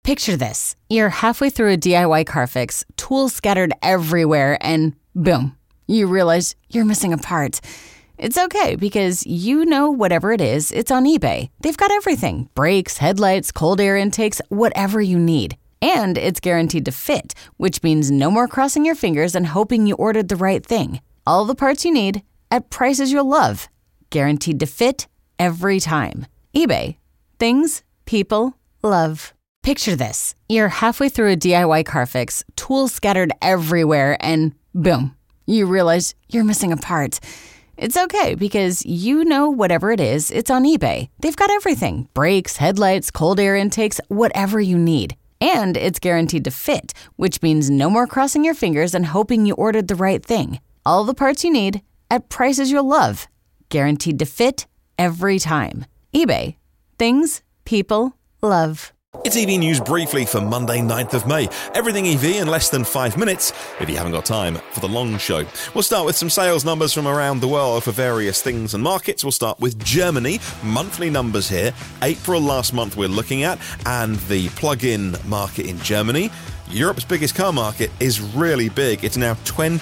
Picture this. You're halfway through a DIY car fix, tools scattered everywhere, and boom, you realize you're missing a part. It's okay because you know whatever it is, it's on eBay. They've got everything. Brakes, headlights, cold air intakes, whatever you need. And it's guaranteed to fit, which means no more crossing your fingers and hoping you ordered the right thing. All the parts you need at prices you'll love. Guaranteed to fit every time. eBay. Things people love. Picture this. You're halfway through a DIY car fix, tools scattered everywhere, and boom, you realize you're missing a part. It's okay because you know whatever it is, it's on eBay. They've got everything. Brakes, headlights, cold air intakes, whatever you need. And it's guaranteed to fit, which means no more crossing your fingers and hoping you ordered the right thing. All the parts you need at prices you'll love. Guaranteed to fit every time. eBay. Things people love. It's EV News briefly for Monday, 9th of May. Everything EV in less than 5 minutes, if you haven't got time for the long show. We'll start with some sales numbers from around the world for various things and markets. We'll start with Germany. Monthly numbers here. April last month we're looking at, and the plug-in market in Germany. Europe's biggest car market is really big. It's now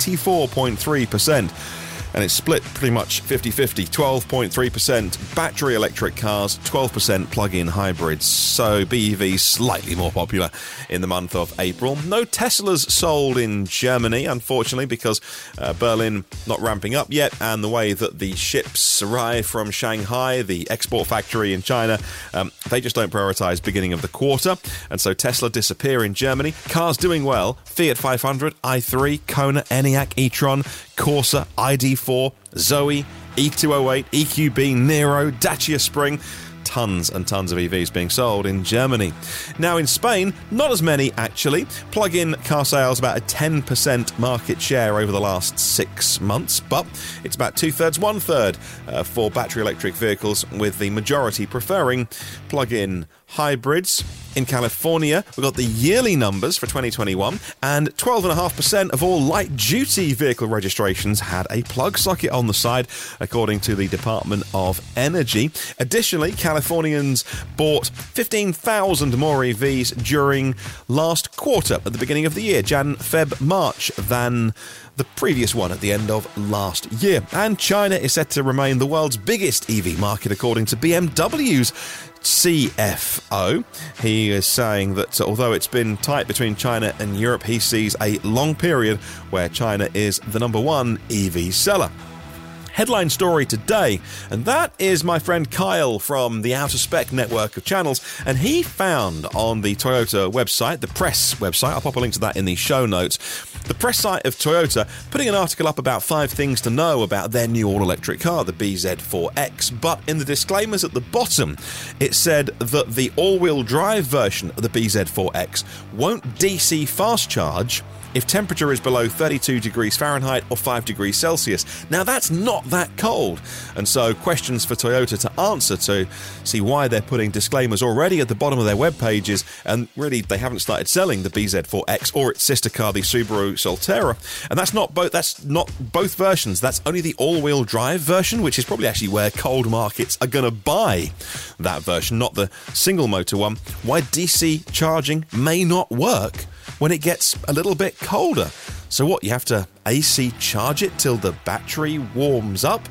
24.3%. And it's split pretty much 50-50, 12.3% battery electric cars, 12% plug-in hybrids. So BEVs slightly more popular in the month of April. No Teslas sold in Germany, unfortunately, because Berlin not ramping up yet, and the way that the ships arrive from Shanghai, the export factory in China, they just don't prioritize beginning of the quarter. And so Tesla disappear in Germany. Cars doing well: Fiat 500, i3, Kona, Enyaq, e-tron, Corsa, ID4, Zoe, E208, EQB, Nero, Dacia Spring. Tons and tons of EVs being sold in Germany. Now in Spain, not as many actually. Plug-in car sales about a 10% market share over the last 6 months, but it's about 2/3, 1/3 for battery electric vehicles, with the majority preferring plug-in hybrids. In California, we've got the yearly numbers for 2021, and 12.5% of all light-duty vehicle registrations had a plug socket on the side, according to the Department of Energy. Additionally, Californians bought 15,000 more EVs during last quarter, at the beginning of the year, Jan, Feb, March, than the previous one at the end of last year. And China is set to remain the world's biggest EV market, according to BMW's CFO. He is saying that although it's been tight between China and Europe, he sees a long period where China is the number one EV seller. Headline story today, and that is my friend Kyle from the Outer Spec network of channels, and he found on the Toyota website, the press website, I'll pop a link to that in the show notes, the press site of Toyota, putting an article up about 5 things to know about their new all-electric car, the BZ4X, but in the disclaimers at the bottom, it said that the all-wheel drive version of the BZ4X won't DC fast charge if temperature is below 32 degrees Fahrenheit or 5 degrees Celsius. Now, that's not that cold. And so questions for Toyota to answer to see why they're putting disclaimers already at the bottom of their web pages, and really they haven't started selling the BZ4X or its sister car, the Subaru Solterra. And that's not both versions. That's only the all-wheel drive version, which is probably actually where cold markets are going to buy that version, not the single-motor one. Why DC charging may not work when it gets a little bit colder. So what, you have to AC charge it till the battery warms up?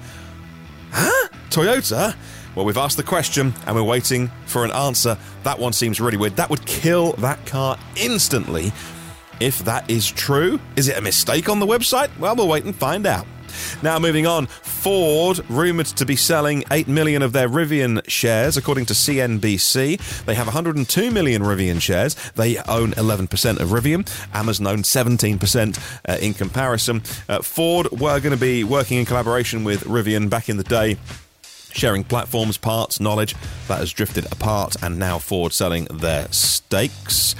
Huh? Toyota? Well, we've asked the question and we're waiting for an answer. That one seems really weird. That would kill that car instantly if that is true. Is it a mistake on the website? Well, we'll wait and find out. Now, moving on, Ford rumoured to be selling 8 million of their Rivian shares, according to CNBC. They have 102 million Rivian shares. They own 11% of Rivian. Amazon owns 17% in comparison. Ford were going to be working in collaboration with Rivian back in the day, sharing platforms, parts, knowledge. That has drifted apart, and now Ford selling their stakes.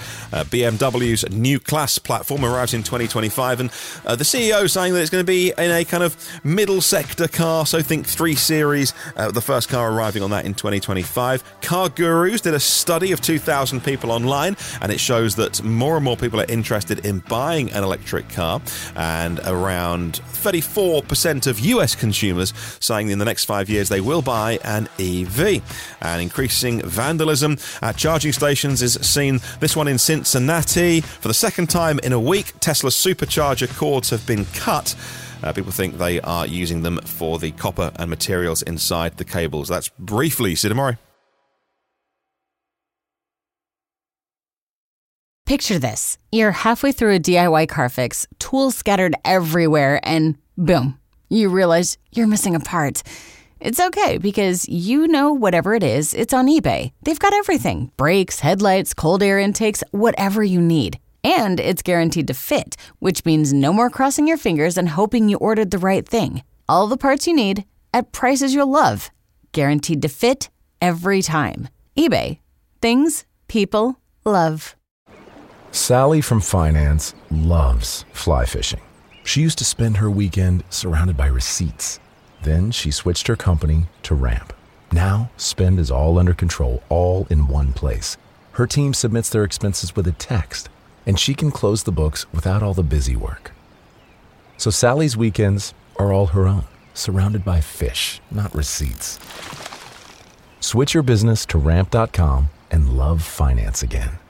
BMW's new Class platform arrives in 2025, and the CEO saying that it's going to be in a kind of middle sector car, so think 3 Series, the first car arriving on that in 2025. Car Gurus did a study of 2,000 people online, and it shows that more and more people are interested in buying an electric car, and around 34% of US consumers saying in the next 5 years they will buy an EV. And increasing vandalism at charging stations is seen, this one in Cincinnati. For the second time in a week, Tesla supercharger cords have been cut. People think they are using them for the copper and materials inside the cables. That's briefly Sidamori. Picture this. You're halfway through a DIY car fix, tools scattered everywhere, and boom, you realize you're missing a part. It's okay because you know whatever it is, it's on eBay. They've got everything. Brakes, headlights, cold air intakes, whatever you need. And it's guaranteed to fit, which means no more crossing your fingers and hoping you ordered the right thing. All the parts you need at prices you'll love. Guaranteed to fit every time. eBay. Things people love. Sally from finance loves fly fishing. She used to spend her weekend surrounded by receipts. Then she switched her company to Ramp. Now, spend is all under control, all in one place. Her team submits their expenses with a text, and she can close the books without all the busy work. So Sally's weekends are all her own, surrounded by fish, not receipts. Switch your business to Ramp.com and love finance again.